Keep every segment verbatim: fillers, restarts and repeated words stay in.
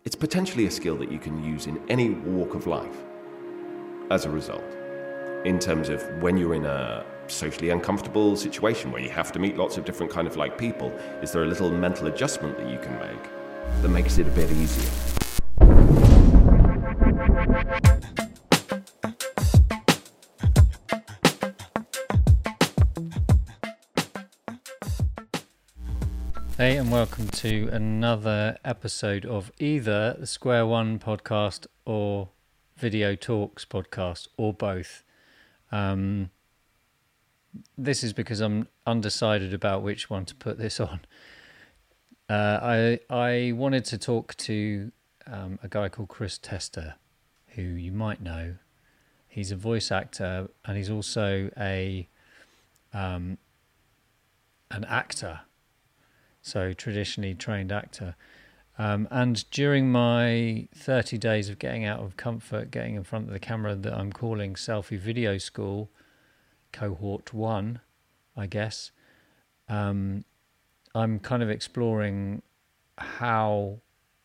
it's potentially a skill that you can use in any walk of life as a result. In terms of when you're in a socially uncomfortable situation where you have to meet lots of different kind of like people, is there a little mental adjustment that you can make that makes it a bit easier? Hey, and welcome to another episode of either the Square One podcast or Video Talks podcast, or both. Um, this is because I'm undecided about which one to put this on. Uh, I I wanted to talk to um, a guy called Chris Tester, who you might know. He's a voice actor, and he's also a um, an actor. So traditionally trained actor. Um, and during my thirty days of getting out of comfort, getting in front of the camera that I'm calling Selfie Video School, cohort one, I guess, um, I'm kind of exploring how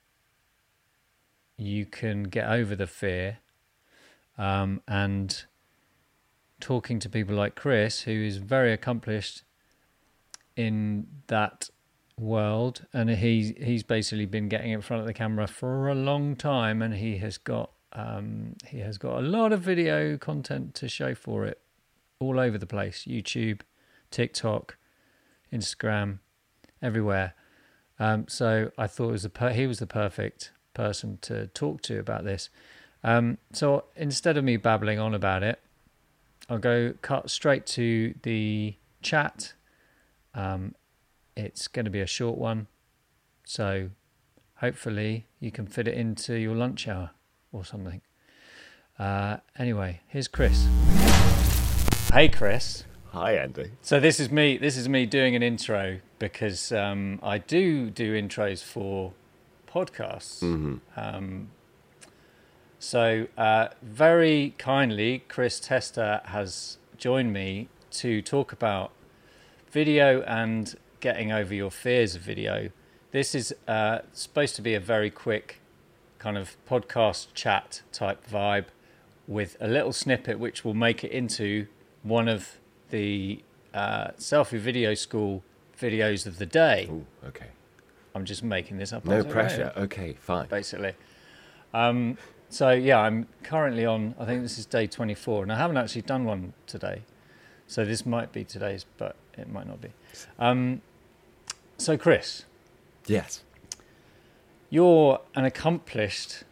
you can get over the fear, um, and talking to people like Chris, who is very accomplished in that world, and he's he's basically been getting in front of the camera for a long time, and he has got um he has got a lot of video content to show for it, all over the place: YouTube, TikTok, Instagram, everywhere. Um, so I thought it was the per- he was the perfect person to talk to about this. Um, so instead of me babbling on about it, I'll go cut straight to the chat. Um, It's going to be a short one, so hopefully you can fit it into your lunch hour or something. Uh, anyway, here's Chris. Hey, Chris. Hi, Andy. So this is me. This is me doing an intro because um, I do do intros for podcasts. Mm-hmm. Um, so uh, very kindly, Chris Tester has joined me to talk about video and getting over your fears of video. This is uh, supposed to be a very quick kind of podcast chat type vibe with a little snippet which will make it into one of the uh, Selfie Video School videos of the day. Ooh, okay. I'm just making this up. No pressure. Okay, fine. Basically. Um, so yeah, I'm currently on, I think this is day twenty-four, and I haven't actually done one today. So this might be today's, but it might not be. Um, So, Chris. Yes. You're an accomplished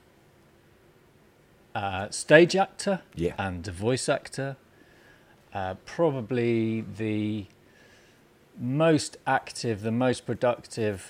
uh, stage actor, Yeah. and a voice actor. Uh, probably the most active, the most productive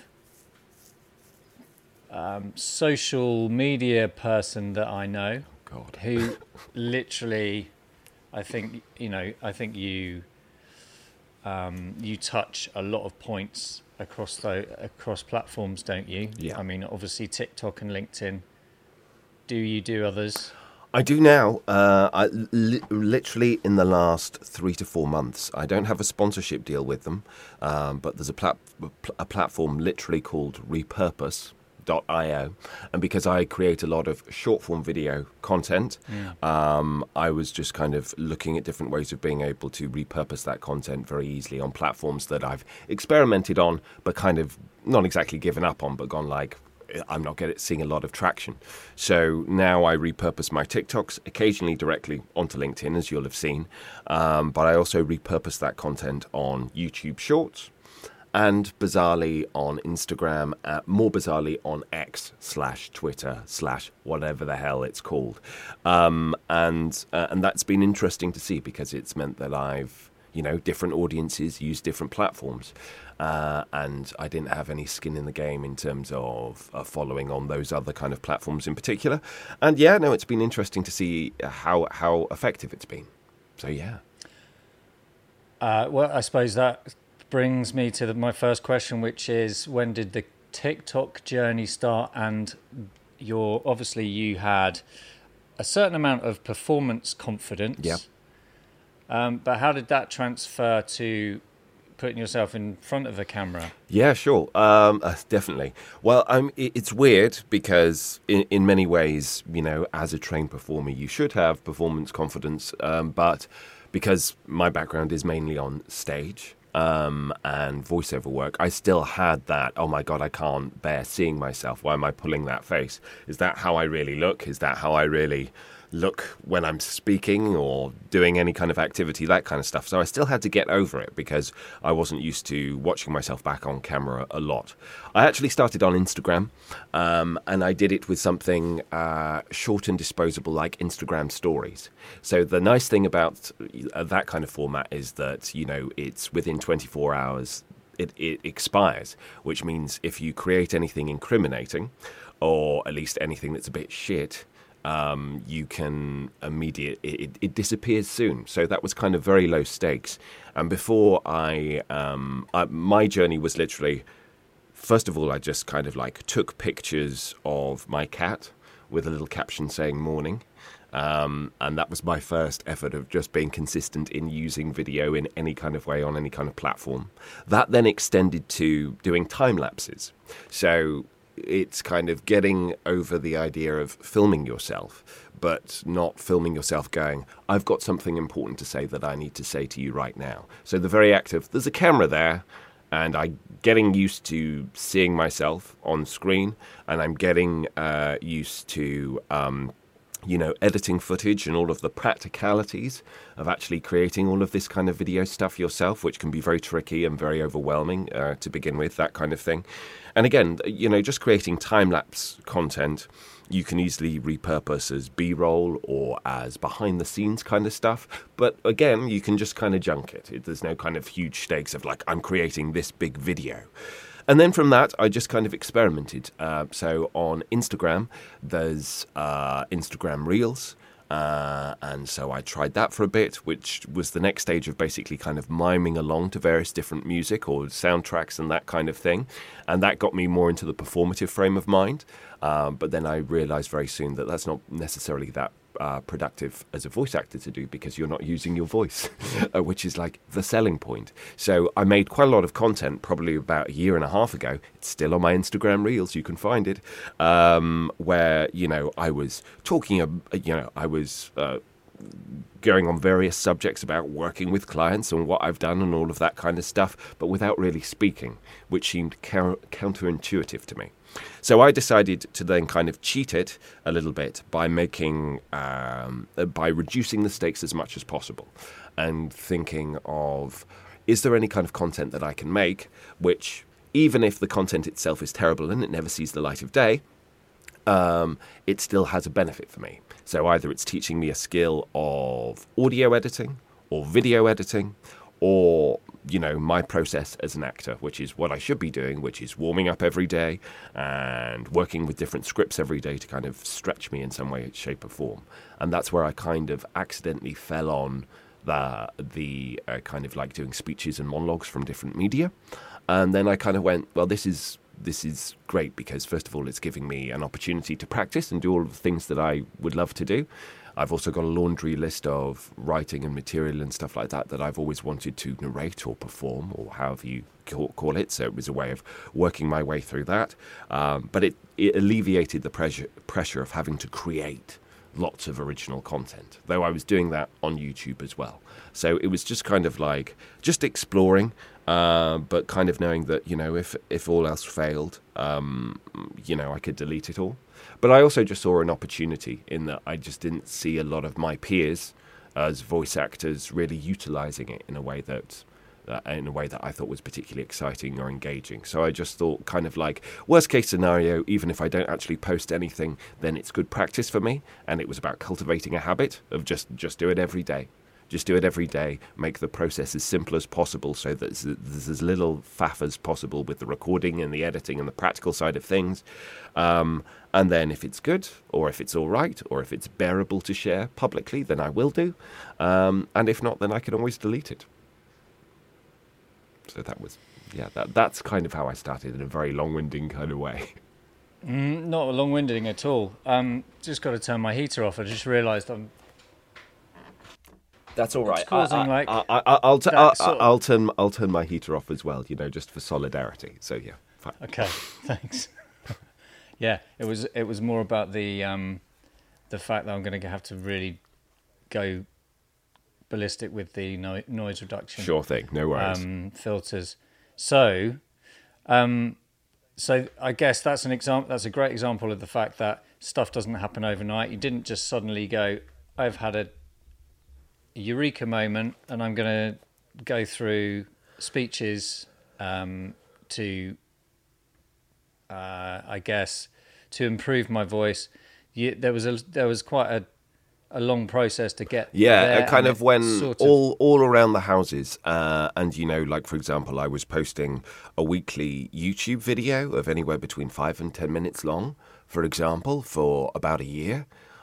um, social media person that I know. Oh, God. Who literally, I think, you know, I think you um, you touch a lot of points across the across platforms, don't you? Yeah. I mean, obviously TikTok and LinkedIn. Do you do others? I do now. Uh, I li- literally in the last three to four months. I don't have a sponsorship deal with them, um, but there's a, plat- a platform literally called Repurpose dot io, and because I create a lot of short form video content, Yeah. um, I was just kind of looking at different ways of being able to repurpose that content very easily on platforms that I've experimented on, but kind of not exactly given up on, but gone like, I'm not getting seeing a lot of traction. So now I repurpose my TikToks occasionally directly onto LinkedIn, as you'll have seen, um, but I also repurpose that content on YouTube Shorts, and bizarrely on Instagram, uh, more bizarrely on X slash Twitter slash whatever the hell it's called. Um, and uh, and that's been interesting to see, because it's meant that I've, you know, different audiences use different platforms. Uh, and I didn't have any skin in the game in terms of uh, following on those other kind of platforms in particular. And yeah, no, it's been interesting to see how, how effective it's been. So yeah. Uh, well, I suppose that brings me to the, my first question, which is, when did the TikTok journey start? And you're obviously you had a certain amount of performance confidence. Yeah. Um, but how did that transfer to putting yourself in front of a camera? Yeah, sure. Um, uh, definitely. Well, um, it, it's weird because in, in many ways, you know, as a trained performer, you should have performance confidence. Um, but because my background is mainly on stage um, and voiceover work, I still had that, oh my God, I can't bear seeing myself. Why am I pulling that face? Is that how I really look? Is that how I really look when I'm speaking or doing any kind of activity, that kind of stuff? So I still had to get over it because I wasn't used to watching myself back on camera a lot. I actually started on Instagram, um, and I did it with something uh, short and disposable like Instagram stories. So the nice thing about uh, that kind of format is that, you know, it's within twenty-four hours it, it expires, which means if you create anything incriminating, or at least anything that's a bit shit, Um, you can immediate it, it disappears soon. So that was kind of very low stakes. And before I, um, I, my journey was literally, first of all, I just kind of like took pictures of my cat with a little caption saying morning. Um, and that was my first effort of just being consistent in using video in any kind of way on any kind of platform. That then extended to doing time lapses. So it's kind of getting over the idea of filming yourself, but not filming yourself going, I've got something important to say that I need to say to you right now. So the very act of, there's a camera there, and I'm getting used to seeing myself on screen, and I'm getting uh, used to, um, you know, editing footage and all of the practicalities of actually creating all of this kind of video stuff yourself, which can be very tricky and very overwhelming uh, to begin with, that kind of thing. And again, you know, just creating time-lapse content, you can easily repurpose as B-roll or as behind-the-scenes kind of stuff. But again, you can just kind of junk it. it. There's no kind of huge stakes of like, I'm creating this big video. And then from that, I just kind of experimented. Uh, so on Instagram, there's uh, Instagram Reels. Uh, and so I tried that for a bit, which was the next stage of basically kind of miming along to various different music or soundtracks and that kind of thing. And that got me more into the performative frame of mind. Um, but then I realized very soon that that's not necessarily that uh, productive as a voice actor to do, because you're not using your voice, uh, which is like the selling point. So I made quite a lot of content probably about a year and a half ago. It's still on my Instagram Reels. You can find it, um, where, you know, I was talking, uh, you know, I was uh, going on various subjects about working with clients and what I've done and all of that kind of stuff, but without really speaking, which seemed counter- counterintuitive to me. So I decided to then kind of cheat it a little bit by making, um, by reducing the stakes as much as possible, and thinking of, is there any kind of content that I can make which, even if the content itself is terrible and it never sees the light of day, um, it still has a benefit for me. So either it's teaching me a skill of audio editing or video editing, or, you know, my process as an actor, which is what I should be doing, which is warming up every day and working with different scripts every day to kind of stretch me in some way, shape or form. And that's where I kind of accidentally fell on the, the uh, kind of like doing speeches and monologues from different media. And then I kind of went, well, this is this is great because, first of all, it's giving me an opportunity to practice and do all of the things that I would love to do. I've also got a laundry list of writing and material and stuff like that that I've always wanted to narrate or perform, or however you call it. So it was a way of working my way through that. Um, but it, it alleviated the pressure, pressure of having to create lots of original content, though I was doing that on YouTube as well. So it was just kind of like just exploring, uh, but kind of knowing that, you know, if, if all else failed, um, you know, I could delete it all. But I also just saw an opportunity in that I just didn't see a lot of my peers as voice actors really utilizing it in a way that uh, in a way that I thought was particularly exciting or engaging. So I just thought, kind of like, worst case scenario, even if I don't actually post anything, then it's good practice for me. And it was about cultivating a habit of just, just do it every day. Just do it every day, make the process as simple as possible so that there's as little faff as possible with the recording and the editing and the practical side of things. Um, and then if it's good, or if it's all right, or if it's bearable to share publicly, then I will do. Um, and if not, then I can always delete it. So that was, yeah, that that's kind of how I started, in a very long-winding kind of way. Mm, not long-winding at all. Um, just got to turn my heater off. I just realised I'm That's all right. It's causing I, I, like I, I, I'll, t- that I'll, sort of- I'll turn I'll turn my heater off as well. You know, just for solidarity. So yeah, fine. Okay, thanks. Yeah, it was it was more about the um, the fact that I'm going to have to really go ballistic with the no- noise reduction. Sure thing. No worries. Um, filters. So, um, so I guess that's an example. That's a great example of the fact that stuff doesn't happen overnight. You didn't just suddenly go, I've had a eureka moment, and I'm going to go through speeches um, to, uh, I guess, to improve my voice. You, there was a there was quite a a long process to get yeah there, uh, kind and of when sort of, all all around the houses uh and you know, like for example, I was posting a weekly YouTube video of anywhere between five and ten minutes long, for example, for about a year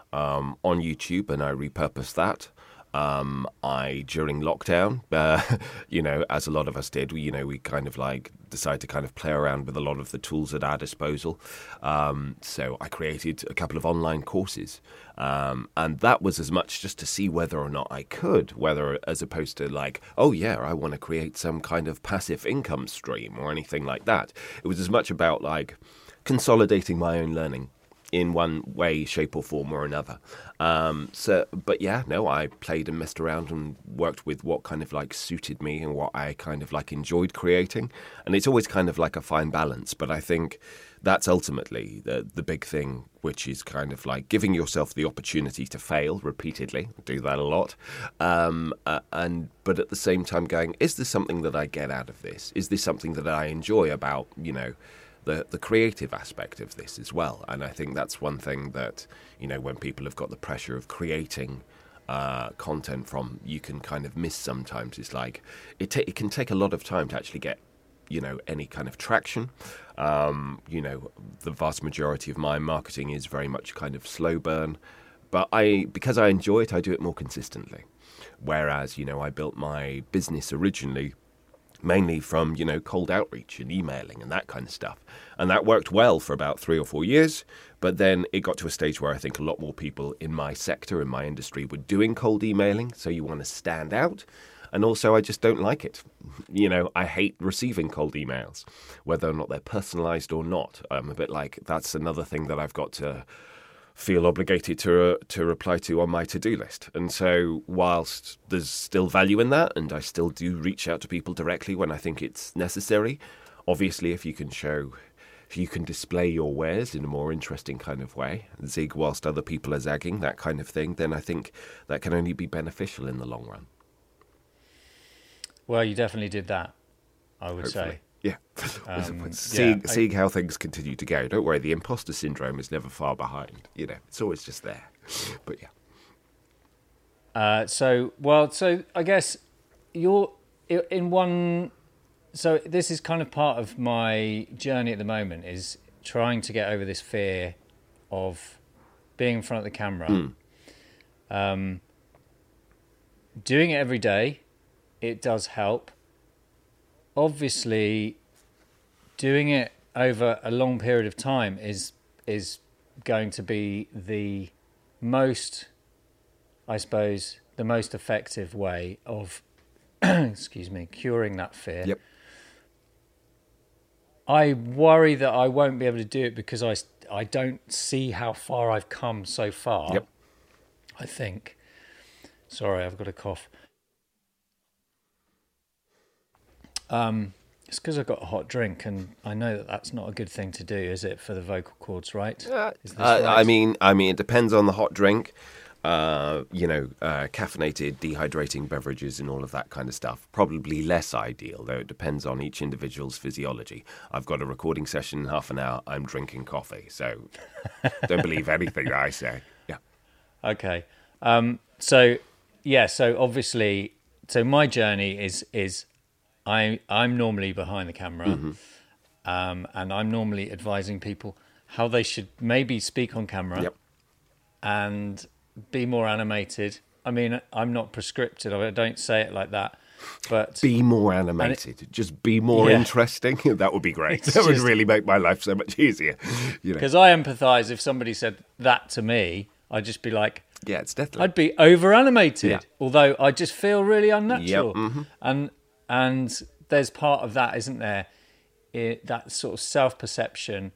um on YouTube, and I repurposed that. Um, I, during lockdown, uh, you know, as a lot of us did, we, you know, we kind of like decided to kind of play around with a lot of the tools at our disposal. Um, so I created a couple of online courses. Um, and that was as much just to see whether or not I could, whether as opposed to like, oh yeah, I want to create some kind of passive income stream or anything like that. It was as much about like consolidating my own learning in one way, shape or form or another. Um, so, but yeah, no, I played and messed around and worked with what kind of like suited me and what I kind of like enjoyed creating. And it's always kind of like a fine balance. But I think that's ultimately the the big thing, which is kind of like giving yourself the opportunity to fail repeatedly. I do that a lot. Um, uh, and but at the same time going, is this something that I get out of this? Is this something that I enjoy about, you know, the the creative aspect of this as well? And I think that's one thing that, you know, when people have got the pressure of creating uh, content from, you can kind of miss sometimes. It's like it, ta- it can take a lot of time to actually get, you know, any kind of traction. Um, you know, the vast majority of my marketing is very much kind of slow burn, but I because I enjoy it, I do it more consistently. Whereas, you know, I built my business originally mainly from, you know, cold outreach and emailing and that kind of stuff. And that worked well for about three or four years. But then it got to a stage where I think a lot more people in my sector, in my industry, were doing cold emailing. So you want to stand out. And also, I just don't like it. You know, I hate receiving cold emails, whether or not they're personalized or not. I'm a bit like, that's another thing that I've got to feel obligated to uh, to reply to on my to-do list. And so whilst there's still value in that, and I still do reach out to people directly when I think it's necessary, obviously if you can show, if you can display your wares in a more interesting kind of way, zig whilst other people are zagging, that kind of thing, then I think that can only be beneficial in the long run. Well, you definitely did that, I would Hopefully. say. Yeah. Um, seeing, yeah, I- seeing how things continue to go. Don't worry, the imposter syndrome is never far behind. You know, it's always just there. But yeah. Uh, so, well, so I guess you're in one. So this is kind of part of my journey at the moment, is trying to get over this fear of being in front of the camera. Mm. Um, doing it every day, it does help. Obviously, doing it over a long period of time is is going to be the most, I suppose, the most effective way of, excuse me, curing that fear. Yep. I worry that I won't be able to do it because I, I don't see how far I've come so far. Yep. I think. Sorry, I've got a cough. Um, it's because I've got a hot drink, and I know that that's not a good thing to do, is it, for the vocal cords, right? Uh, Is this uh, right? I mean, I mean, it depends on the hot drink. Uh, you know, uh, caffeinated, dehydrating beverages and all of that kind of stuff. Probably less ideal, though it depends on each individual's physiology. I've got a recording session in half an hour. I'm drinking coffee, so don't believe anything that I say. Yeah. Okay. Um, so, yeah, so obviously, so my journey is is I, I'm normally behind the camera, Mm-hmm. um, and I'm normally advising people how they should maybe speak on camera Yep. and be more animated. I mean, I'm not prescriptive. I don't say it like that, but Be more animated. Just be more Yeah. interesting. That would be great. It's That would just- really make my life so much easier. You know. because I empathise, if somebody said that to me, I'd just be like, Yeah, it's definitely. I'd be over animated, Yeah. although I just feel really unnatural. Yep, mhm. And and there's part of that, isn't there? It, that sort of self perception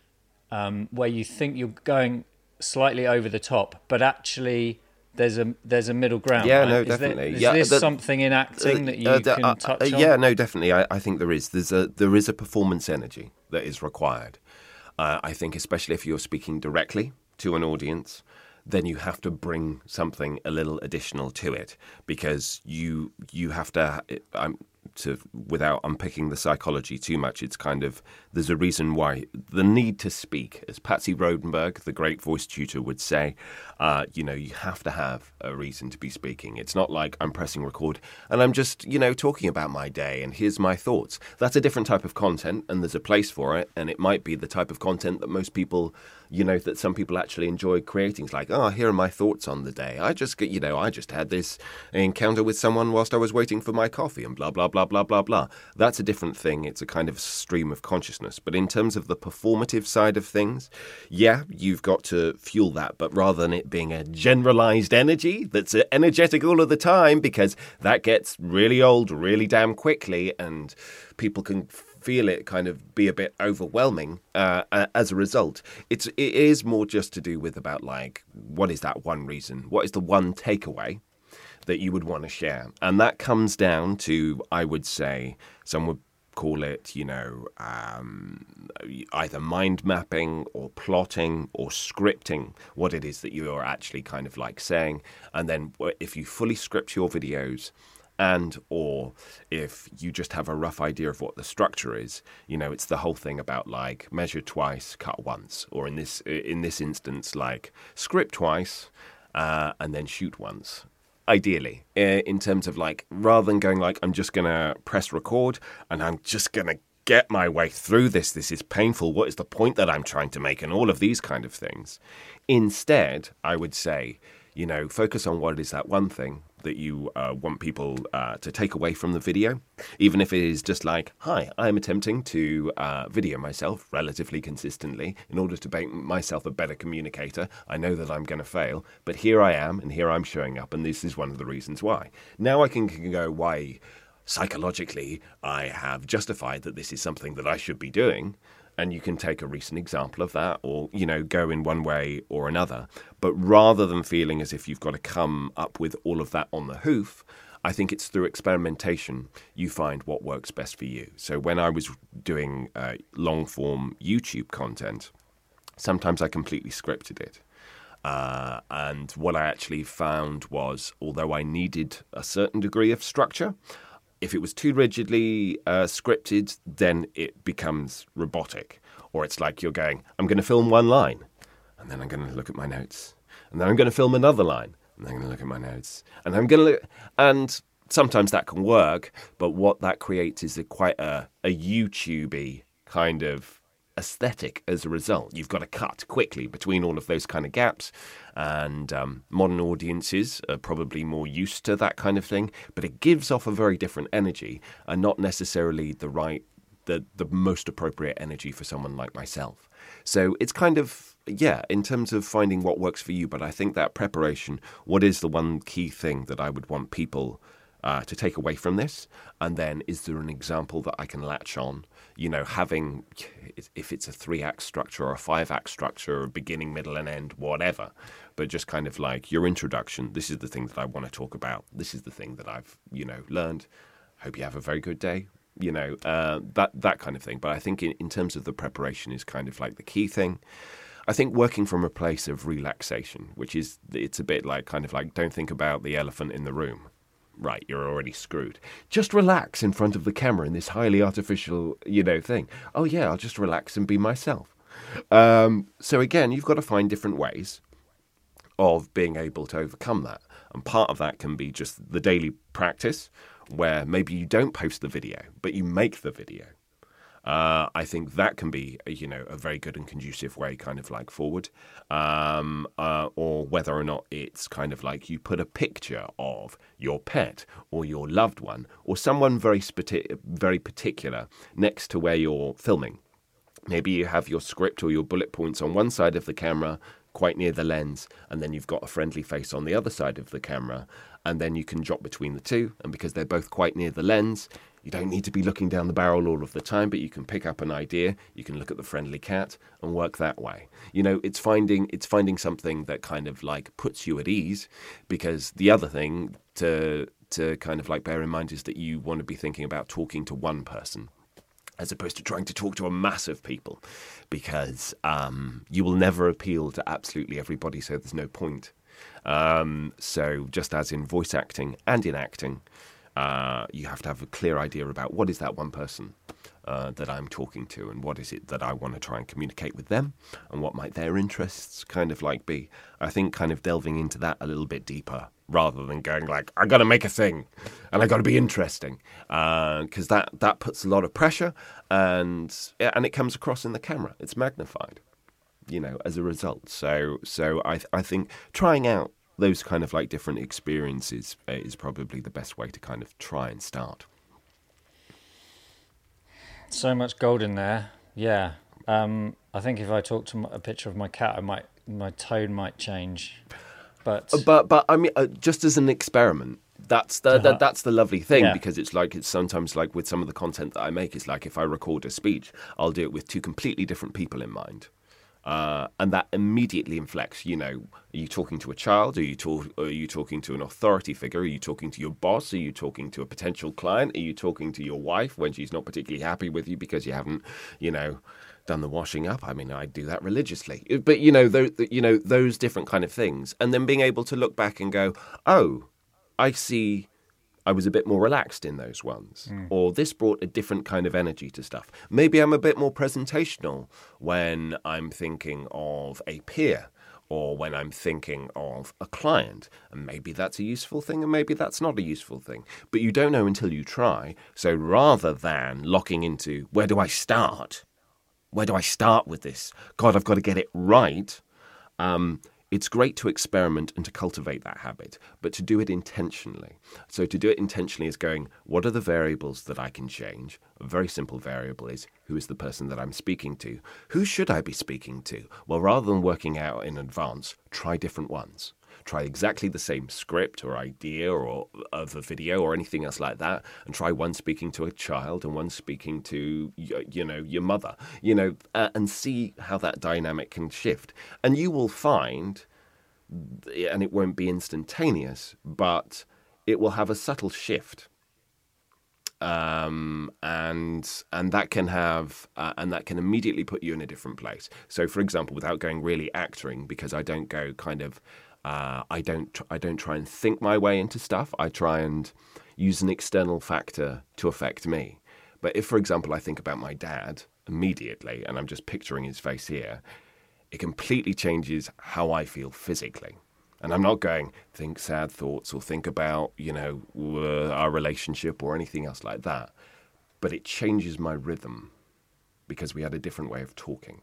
um, where you think you're going slightly over the top, but actually there's a there's a middle ground. Yeah, right? no, is definitely. There, is yeah, this the, something in acting that you uh, the, can uh, touch uh, on? Yeah, no, definitely. I, I think there is. There's a there is a performance energy that is required. Uh, I think, especially if you're speaking directly to an audience, then you have to bring something a little additional to it, because you you have to. I'm to without unpicking the psychology too much. It's kind of there's a reason why the need to speak, as Patsy Rodenberg, the great voice tutor, would say. Uh, you know, you have to have a reason to be speaking. It's not like I'm pressing record and I'm just, you know, talking about my day and here's my thoughts. That's a different type of content, and there's a place for it. And it might be the type of content that most people, you know, that some people actually enjoy creating. It's like, oh, here are my thoughts on the day. I just, you know, I just had this encounter with someone whilst I was waiting for my coffee and blah, blah, blah, blah, blah, blah. That's a different thing. It's a kind of stream of consciousness. But in terms of the performative side of things, yeah, you've got to fuel that. But rather than it being a generalized energy that's energetic all of the time, because that gets really old really damn quickly and people can feel it kind of be a bit overwhelming uh, as a result. It's, it is more just to do with about like, what is that one reason? What is the one takeaway that you would want to share? And that comes down to, I would say, some would call it, you know, um, either mind mapping or plotting or scripting what it is that you are actually kind of like saying. And then if you fully script your videos, and or if you just have a rough idea of what the structure is, you know, it's the whole thing about like measure twice, cut once, or in this in this instance, like script twice uh, and then shoot once. Ideally, in terms of like, rather than going like, I'm just going to press record and I'm just going to get my way through this. This is painful. What is the point that I'm trying to make? And all of these kind of things. Instead, I would say, you know, focus on what is that one thing that you uh, want people uh, to take away from the video, even if it is just like, hi, I'm attempting to uh, video myself relatively consistently in order to make myself a better communicator. I know that I'm going to fail, but here I am, and here I'm showing up, and this is one of the reasons why. Now I can, can go, why psychologically I have justified that this is something that I should be doing. And you can take a recent example of that, or, you know, go in one way or another. But rather than feeling as if you've got to come up with all of that on the hoof, I think it's through experimentation you find what works best for you. So when I was doing uh, long-form YouTube content, sometimes I completely scripted it. Uh, and what I actually found was, although I needed a certain degree of structure, if it was too rigidly uh, scripted, then it becomes robotic. Or it's like you're going, I'm going to film one line, and then I'm going to look at my notes. And then I'm going to film another line, and then I'm going to look at my notes. And I'm going to look... And sometimes that can work, but what that creates is a quite a, a YouTube-y kind of aesthetic as a result. You've got to cut quickly between all of those kind of gaps, and um, modern audiences are probably more used to that kind of thing, but it gives off a very different energy and not necessarily the right the the most appropriate energy for someone like myself. So it's kind of, yeah, in terms of finding what works for you, but I think that preparation, what is the one key thing that I would want people Uh, to take away from this? And then is there an example that I can latch on, you know, having, if it's a three-act structure or a five-act structure, or beginning, middle and end, whatever, but just kind of like your introduction. This is the thing that I want to talk about. This is the thing that I've, you know, learned. Hope you have a very good day, you know, uh, that that kind of thing. But I think in, in terms of the preparation is kind of like the key thing. I think working from a place of relaxation, which is, it's a bit like kind of like, don't think about the elephant in the room. Right, you're already screwed. Just relax in front of the camera in this highly artificial, you know, thing. Oh, yeah, I'll just relax and be myself. Um, so again, you've got to find different ways of being able to overcome that. And part of that can be just the daily practice, where maybe you don't post the video, but you make the video. Uh, I think that can be, you know, a very good and conducive way kind of like forward. Um, uh, or whether or not it's kind of like you put a picture of your pet or your loved one or someone very, spati- very particular next to where you're filming. Maybe you have your script or your bullet points on one side of the camera, quite near the lens, and then you've got a friendly face on the other side of the camera, and then you can drop between the two, and because they're both quite near the lens, you don't need to be looking down the barrel all of the time, but you can pick up an idea, you can look at the friendly cat and work that way. You know, it's finding it's finding something that kind of like puts you at ease, because the other thing to to kind of like bear in mind is that you want to be thinking about talking to one person as opposed to trying to talk to a mass of people, because um, you will never appeal to absolutely everybody, so there's no point. Um, so just as in voice acting and in acting, uh, you have to have a clear idea about what is that one person uh, that I'm talking to, and what is it that I want to try and communicate with them, and what might their interests kind of like be. I think kind of delving into that a little bit deeper, rather than going like, I got to make a thing and I got to be interesting, because uh, that, that puts a lot of pressure, and and it comes across in the camera. It's magnified, you know, as a result. So so I I think trying out those kind of like different experiences is probably the best way to kind of try and start. So much gold in there. Yeah. Um, I think if I talk to a picture of my cat, I might my tone might change. But but but I mean, uh, just as an experiment, that's the, the that's the lovely thing, yeah. because it's like it's sometimes like with some of the content that I make, it's like if I record a speech, I'll do it with two completely different people in mind. Uh, and that immediately inflects, you know, are you talking to a child? Are you, talk, are you talking to an authority figure? Are you talking to your boss? Are you talking to a potential client? Are you talking to your wife when she's not particularly happy with you because you haven't, you know, done the washing up? I mean, I do that religiously. But, you know, those, you know, those different kind of things. And then being able to look back and go, oh, I see I was a bit more relaxed in those ones. Mm. Or this brought a different kind of energy to stuff. Maybe I'm a bit more presentational when I'm thinking of a peer or when I'm thinking of a client. And maybe that's a useful thing and maybe that's not a useful thing. But you don't know until you try. So rather than locking into, where do I start? Where do I start with this? God, I've got to get it right. Um, It's great to experiment and to cultivate that habit, but to do it intentionally. So to do it intentionally is going, what are the variables that I can change? A very simple variable is, who is the person that I'm speaking to? Who should I be speaking to? Well, rather than working out in advance, try different ones. Try exactly the same script or idea or of a video or anything else like that, and try one speaking to a child and one speaking to, you know, your mother, you know, uh, and see how that dynamic can shift. And you will find, and it won't be instantaneous, but it will have a subtle shift. Um, and and that can have uh, and that can immediately put you in a different place. So, for example, without going really actoring, because I don't go kind of Uh, I don't. I don't try and think my way into stuff. I try and use an external factor to affect me. But if, for example, I think about my dad immediately, and I'm just picturing his face here, it completely changes how I feel physically. And I'm not going think sad thoughts or think about, you know, our relationship or anything else like that. But it changes my rhythm because we had a different way of talking.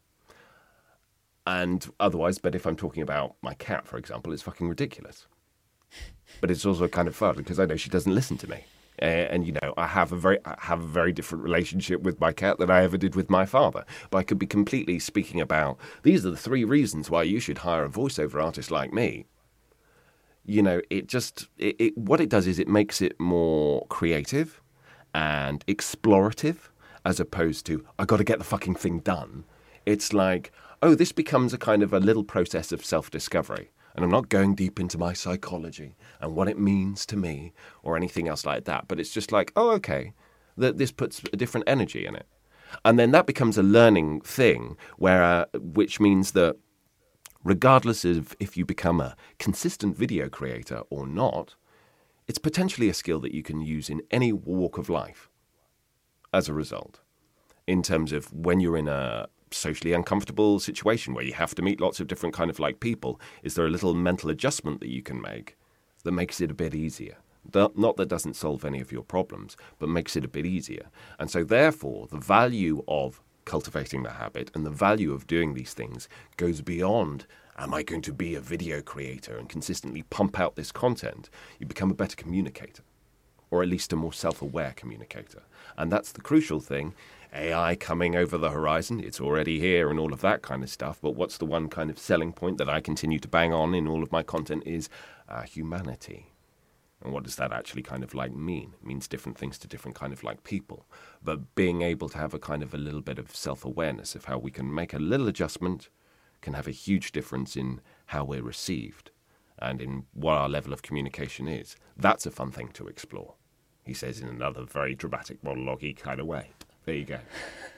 And otherwise, but if I'm talking about my cat, for example, it's fucking ridiculous. But it's also kind of fun because I know she doesn't listen to me. Uh, and, you know, I have a very I have a very different relationship with my cat than I ever did with my father. But I could be completely speaking about, these are the three reasons why you should hire a voiceover artist like me. You know, it just, it, it what it does is it makes it more creative and explorative, as opposed to, I got to get the fucking thing done. It's like, oh, this becomes a kind of a little process of self-discovery. And I'm not going deep into my psychology and what it means to me or anything else like that. But it's just like, oh, okay, that this puts a different energy in it. And then that becomes a learning thing, where uh, which means that regardless of if you become a consistent video creator or not, it's potentially a skill that you can use in any walk of life as a result, in terms of when you're in a socially uncomfortable situation where you have to meet lots of different kind of like people, is there a little mental adjustment that you can make that makes it a bit easier? Not that doesn't solve any of your problems, but makes it a bit easier. And so therefore, the value of cultivating the habit and the value of doing these things goes beyond, am I going to be a video creator and consistently pump out this content? You become a better communicator, or at least a more self-aware communicator. And that's the crucial thing. A I coming over the horizon, it's already here and all of that kind of stuff. But what's the one kind of selling point that I continue to bang on in all of my content is uh, humanity. And what does that actually kind of like mean? It means different things to different kind of like people. But being able to have a kind of a little bit of self-awareness of how we can make a little adjustment can have a huge difference in how we're received and in what our level of communication is. That's a fun thing to explore, he says in another very dramatic monologue-y kind of way. There you go.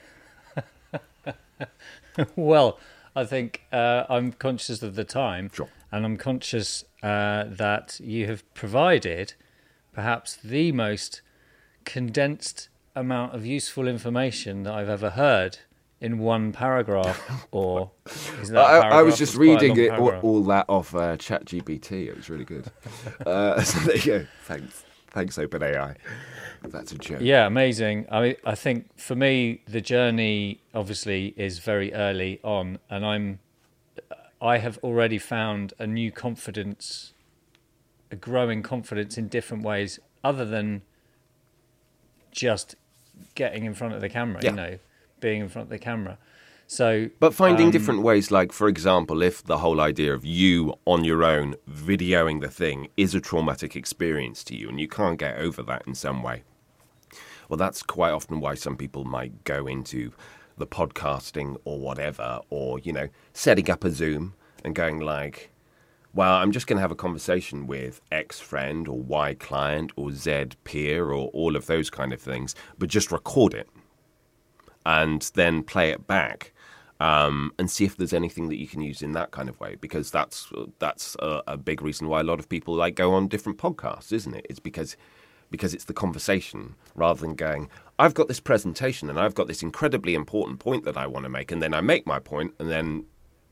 Well, I think uh, I'm conscious of the time. Sure. And I'm conscious uh, that you have provided perhaps the most condensed amount of useful information that I've ever heard in one paragraph. Or is that I, paragraph? I was just It's quite a reading long it, all, paragraph. all that off uh, ChatGPT. It was really good. uh, so there you go. Thanks. Thanks, OpenAI. That's a joke. Yeah, amazing. I mean, I think for me, the journey obviously is very early on, and I'm, I have already found a new confidence, a growing confidence in different ways, other than just getting in front of the camera. Yeah. You know, being in front of the camera. So, But finding um, different ways, like, for example, if the whole idea of you on your own videoing the thing is a traumatic experience to you and you can't get over that in some way, well, that's quite often why some people might go into the podcasting or whatever, or, you know, setting up a Zoom and going like, well, I'm just going to have a conversation with X friend or Y client or Z peer or all of those kind of things, but just record it and then play it back. Um, and see if there's anything that you can use in that kind of way, because that's that's a, a big reason why a lot of people like go on different podcasts, isn't it? It's because because it's the conversation rather than going, I've got this presentation and I've got this incredibly important point that I want to make, and then I make my point and then,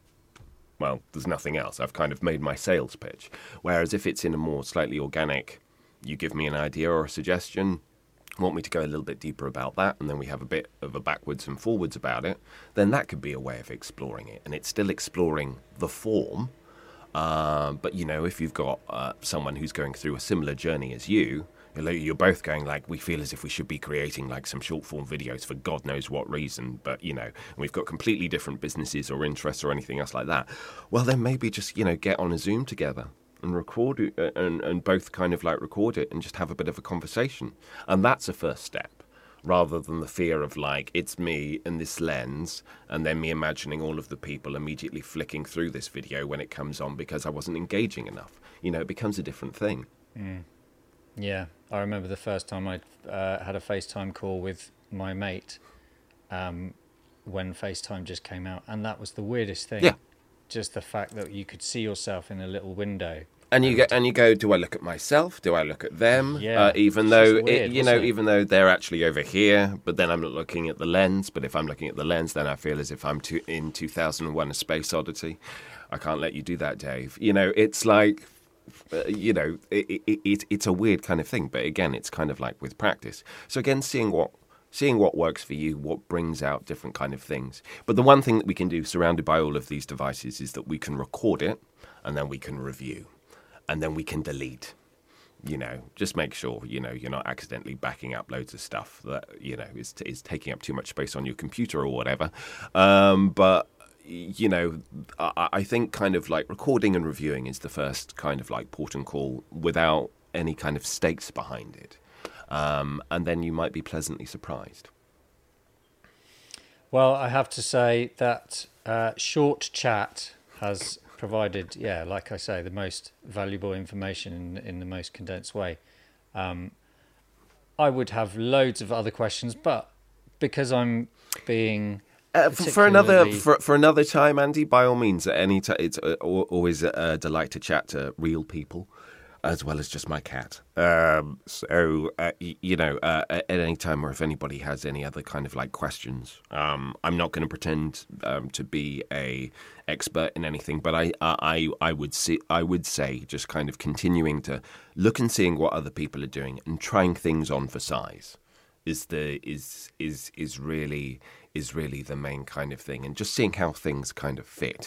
well, there's nothing else. I've kind of made my sales pitch. Whereas if it's in a more slightly organic, you give me an idea or a suggestion, want me to go a little bit deeper about that, and then we have a bit of a backwards and forwards about it, then that could be a way of exploring it. And it's still exploring the form. Uh, but, you know, if you've got uh, someone who's going through a similar journey as you, you're both going like, we feel as if we should be creating like some short form videos for God knows what reason, but, you know, we've got completely different businesses or interests or anything else like that. Well, then maybe just, you know, get on a Zoom together and record it, and, and both kind of like record it and just have a bit of a conversation. And that's a first step, rather than the fear of like, it's me and this lens, and then me imagining all of the people immediately flicking through this video when it comes on because I wasn't engaging enough. You know, it becomes a different thing. Mm. Yeah, I remember the first time I uh, had a FaceTime call with my mate um, when FaceTime just came out, and that was the weirdest thing. Yeah. Just the fact that you could see yourself in a little window. And you get, and you go, do I look at myself? Do I look at them? Yeah, uh, even it's though just weird, it, you know, wasn't it? even though they're actually over here, but then I'm not looking at the lens. But if I'm looking at the lens, then I feel as if I'm to, in two thousand one: A Space Odyssey. I can't let you do that, Dave. You know, it's like, uh, you know, it, it, it, it's a weird kind of thing. But again, it's kind of like with practice. So again, seeing what. Seeing what works for you, what brings out different kind of things. But the one thing that we can do surrounded by all of these devices is that we can record it and then we can review and then we can delete. You know, just make sure, you know, you're not accidentally backing up loads of stuff that, you know, is, is taking up too much space on your computer or whatever. Um, but, you know, I, I think kind of like recording and reviewing is the first kind of like port and call without any kind of stakes behind it. Um, and then you might be pleasantly surprised. Well, I have to say that uh, short chat has provided, yeah, like I say, the most valuable information in, in the most condensed way. Um, I would have loads of other questions, but because I'm being Uh, for, for another particularly- for, for another time, Andy, by all means, at any time, it's uh, al- always a delight to chat to real people, as well as just my cat. Um, so, uh, y- you know, uh, at any time, or if anybody has any other kind of like questions, um, I'm not going to pretend um, to be a expert in anything, but I, I, I would see, I would say, just kind of continuing to look and seeing what other people are doing and trying things on for size is the is is is really is really the main kind of thing, and just seeing how things kind of fit.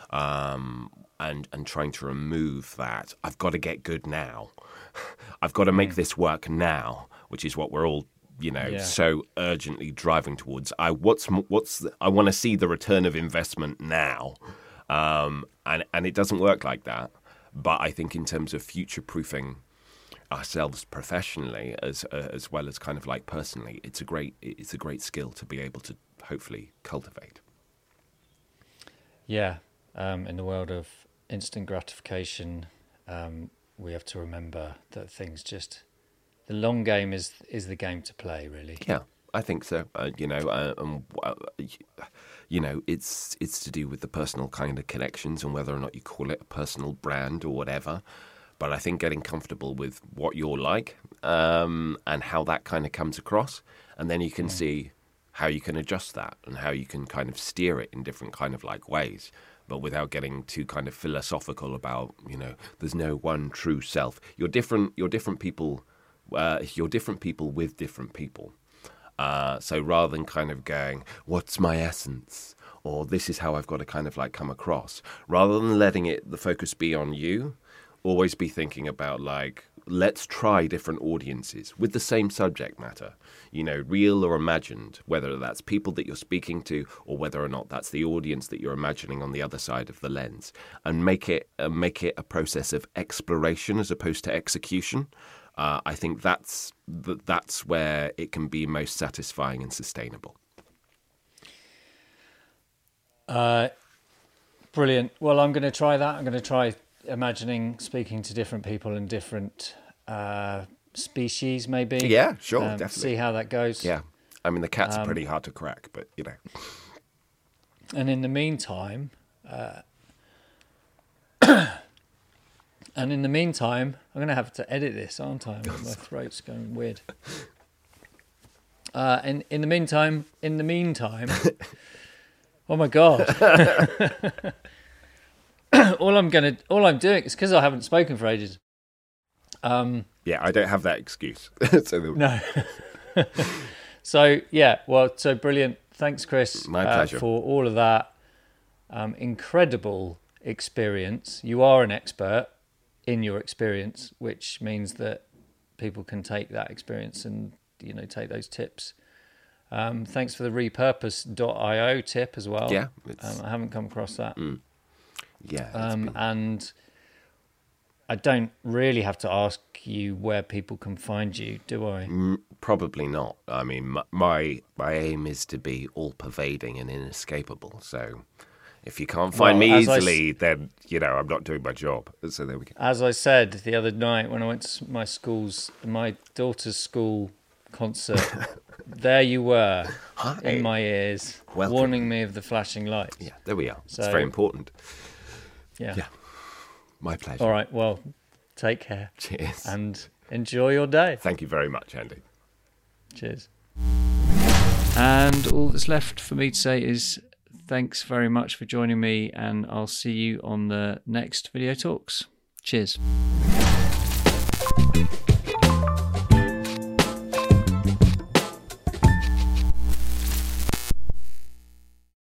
um, and and trying to remove that. I've got to get good now. I've got to make this work now, which is what we're all, you know, Yeah. so urgently driving towards. I what's what's the, I want to see the return of investment now, um, and and it doesn't work like that. But I think in terms of future proofing ourselves professionally as uh, as well as kind of like personally, it's a great it's a great skill to be able to hopefully cultivate. Yeah, um, in the world of instant gratification, um, we have to remember that things just the long game is is the game to play, really. Yeah, I think so. Uh, you know, uh, um, uh, you know, it's it's to do with the personal kind of connections and whether or not you call it a personal brand or whatever. But I think getting comfortable with what you're like um, and how that kind of comes across, and then you can mm. see how you can adjust that and how you can kind of steer it in different kind of like ways, but without getting too kind of philosophical about, you know, there's no one true self. You're different. You're different people. Uh, you're different people with different people. Uh, so rather than kind of going, what's my essence? Or this is how I've got to kind of like come across, rather than letting it the focus be on you. Always be thinking about like, let's try different audiences with the same subject matter, you know, real or imagined, whether that's people that you're speaking to or whether or not that's the audience that you're imagining on the other side of the lens, and make it uh, make it a process of exploration as opposed to execution. Uh, I think that's th- that's where it can be most satisfying and sustainable. Uh, brilliant. Well, I'm going to try that. I'm going to try imagining speaking to different people in different uh, species, maybe. Yeah, sure, um, definitely. See how that goes. Yeah, I mean the cats um, are pretty hard to crack, but you know. And in the meantime, uh, and in the meantime, I'm going to have to edit this, aren't I? My throat's going weird. Uh, and in the meantime, in the meantime, oh my God. all I'm gonna, all I'm doing is because I haven't spoken for ages. Um, yeah, I don't have that excuse. so the... No. So yeah, well, so brilliant. Thanks, Chris. My pleasure uh, for all of that. Um, incredible experience. You are an expert in your experience, which means that people can take that experience and, you know, take those tips. Um, thanks for the repurpose dot io tip as well. Yeah, um, I haven't come across that. Mm. Yeah, um, been... and I don't really have to ask you where people can find you, do I? Mm, probably not. I mean, my my aim is to be all pervading and inescapable. So, if you can't find well, me easily, I... then you know I'm not doing my job. So there we go. As I said the other night when I went to my school's, my daughter's school concert. There you were, Hi. in my ears, Welcome. warning me of the flashing lights. Yeah, there we are. So, it's very important. Yeah. Yeah. My pleasure. All right, well, take care. Cheers. And enjoy your day. Thank you very much, Andy. Cheers. And all that's left for me to say is thanks very much for joining me, and I'll see you on the next Video Talks. Cheers.